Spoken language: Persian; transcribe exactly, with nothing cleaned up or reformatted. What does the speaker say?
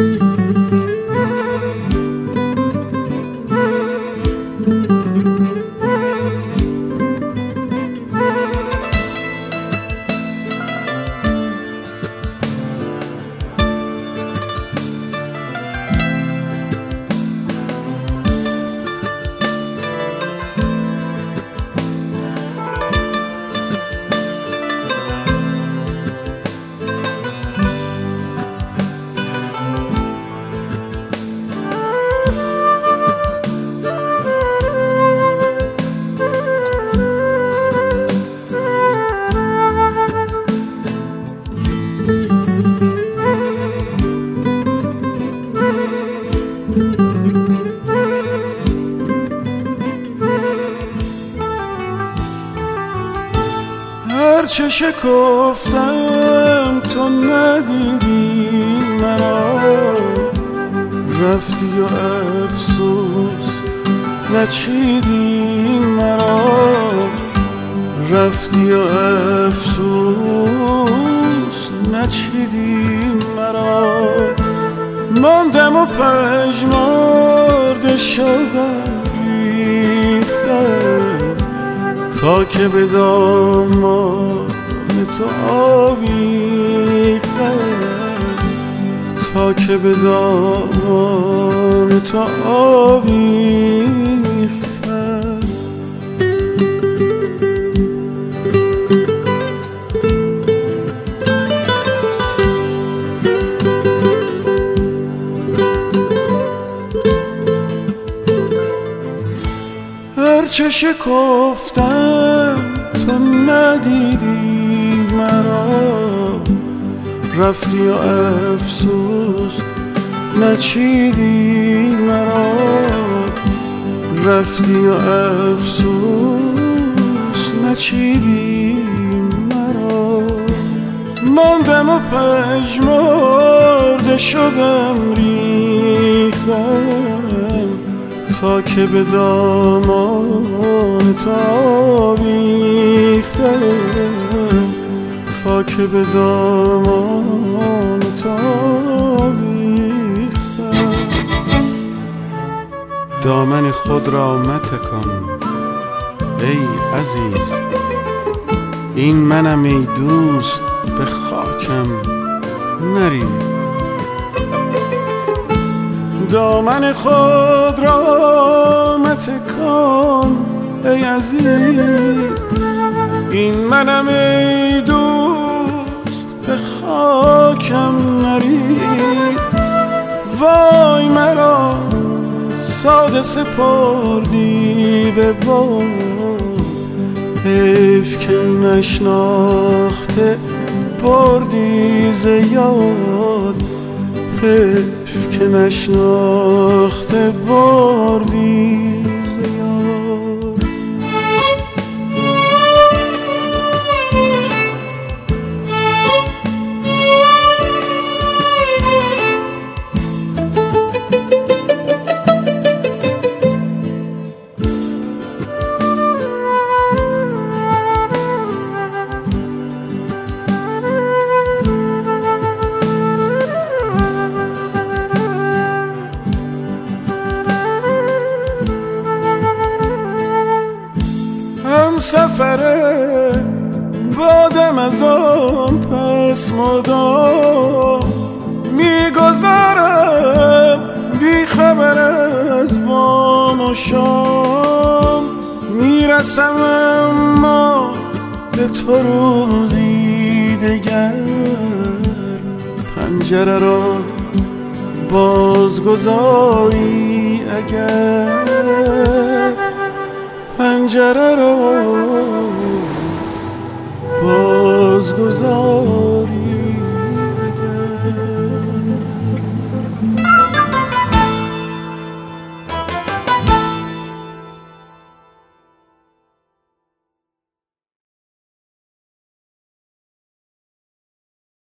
هرچه شکفتم تو ندیدی مرا، رفتی و افسوس نچیدی مرا، رفتی و افسوس نچیدی مرا. ماندم و پژمرده شدم ریختم تا که به دامان تو آویختم، تا که به دامان تو آویختم. هرچه شکفتم تو ندیدی مرا، رفتی و افسوس نچیدی مرا، رفتی و افسوس نچیدی مرا. ماندم و پژمرده شدم ریختم تا که به دامان تو آویختم، تا که به دامان تو آویختم. دامن خود را متکن ای عزیز، این منم ای دوست به خاکم نریز. دامن خود را متکن ای عزیز، این منم ای دوست به خاکم نریز. وای مرا ساده سپردی به باد، حیف که نشناخته بردی ز یاد، حیف که نشناخته بردی ز یاد. سفره بادم از آن پس مدام میگذرم بی خبر از بام و شام، میرسم اما به تو روزی دگر، پنجره را بازگذاری اگر، پنجره را بازگذار.